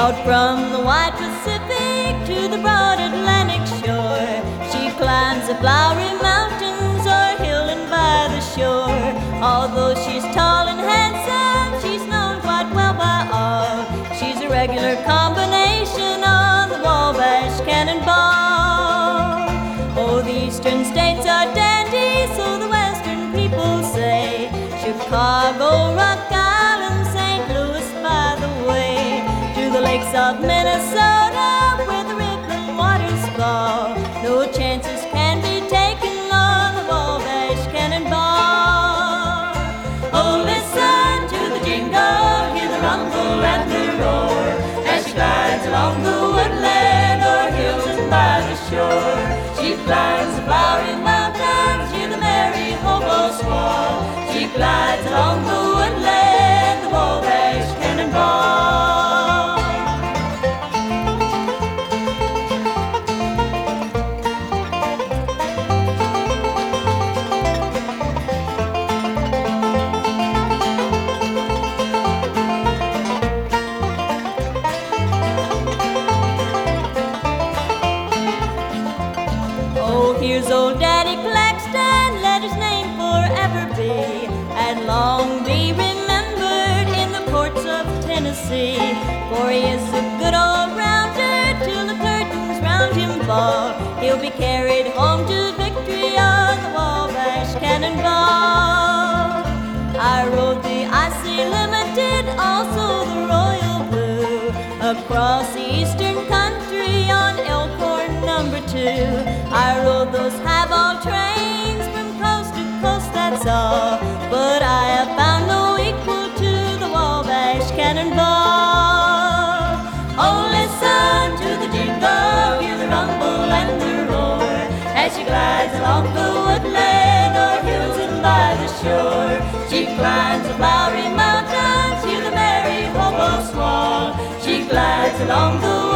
Out from the wide Pacific to the broad Atlantic shore, she climbs the flowery mountains or hilled by the shore. Although she's tall and handsome, she's known quite well by all. She's a regular combination on the Wabash Cannonball. Oh, the eastern states are dandy, so the western people say. Chicago, Rock Island, St. Louis by the way. To the lakes of Minnesota where the rippling waters fall. No chances can be taken on the Wabash Cannonball. Oh, listen to the jingle, hear the rumble and the roar, as she glides along the woodland o'er hills and by the shore. She climbs the flowery mountains, hear the merry hobo squall. She glides along the woodland, the Wabash Cannonball. Oh, here's old Daddy Claxton, let his name forever be, and long be remembered in the courts of Tennessee. For he is a good old rounder till the curtains round him fall. He'll be carried home to victory on the Wabash Cannonball. I rode the Icy Limited, also the Royal Blue, across the eastern country on Elkhorn number 2. I rode those highball trains from coast to coast, that's all. But I have found no equal to the Wabash Cannonball. Oh, listen to the jingle, hear the rumble and the roar, as she glides along the woodland o'er hills and by the shore. She climbs the flowery mountains, hear the merry hobo squall. She glides along the